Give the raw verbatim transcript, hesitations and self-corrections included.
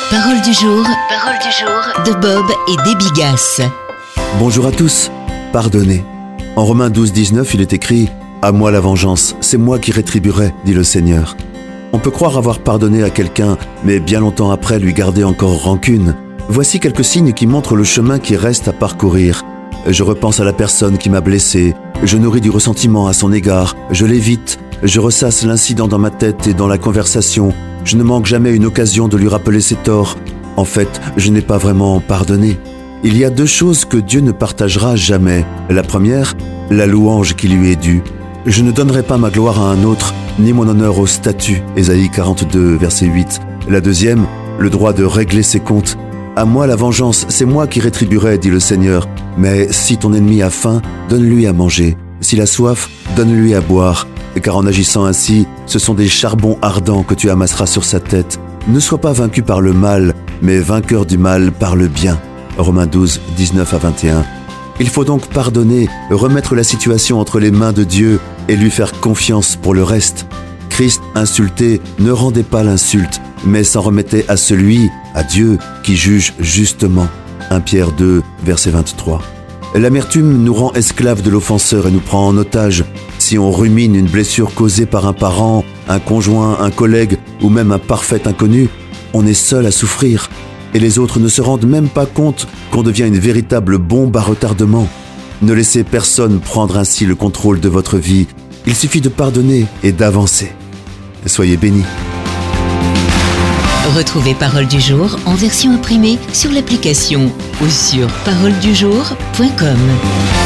Parole du jour, parole du jour de Bob et Debbie Gass. Bonjour à tous, pardonnez. En Romains douze, dix-neuf, il est écrit « À moi la vengeance, c'est moi qui rétribuerai, dit le Seigneur ». On peut croire avoir pardonné à quelqu'un, mais bien longtemps après lui garder encore rancune. Voici quelques signes qui montrent le chemin qui reste à parcourir. Je repense à la personne qui m'a blessé, je nourris du ressentiment à son égard, je l'évite, je ressasse l'incident dans ma tête et dans la conversation. Je ne manque jamais une occasion de lui rappeler ses torts. En fait, je n'ai pas vraiment pardonné. Il y a deux choses que Dieu ne partagera jamais. La première, la louange qui lui est due. Je ne donnerai pas ma gloire à un autre, ni mon honneur au statut. Ésaïe quarante-deux, verset huit. La deuxième, le droit de régler ses comptes. À moi la vengeance, c'est moi qui rétribuerai, dit le Seigneur. Mais si ton ennemi a faim, donne-lui à manger. S'il a soif, donne-lui à boire. Car en agissant ainsi, ce sont des charbons ardents que tu amasseras sur sa tête. Ne sois pas vaincu par le mal, mais vainqueur du mal par le bien. Romains douze, dix-neuf à vingt et un. Il faut donc pardonner, remettre la situation entre les mains de Dieu et lui faire confiance pour le reste. Christ, insulté, ne rendait pas l'insulte, mais s'en remettait à celui, à Dieu, qui juge justement. premier Pierre deux, verset vingt-trois. L'amertume nous rend esclaves de l'offenseur et nous prend en otage. Si on rumine une blessure causée par un parent, un conjoint, un collègue ou même un parfait inconnu, on est seul à souffrir. Et les autres ne se rendent même pas compte qu'on devient une véritable bombe à retardement. Ne laissez personne prendre ainsi le contrôle de votre vie. Il suffit de pardonner et d'avancer. Soyez bénis. Retrouvez Parole du jour en version imprimée sur l'application ou sur parole du jour point com.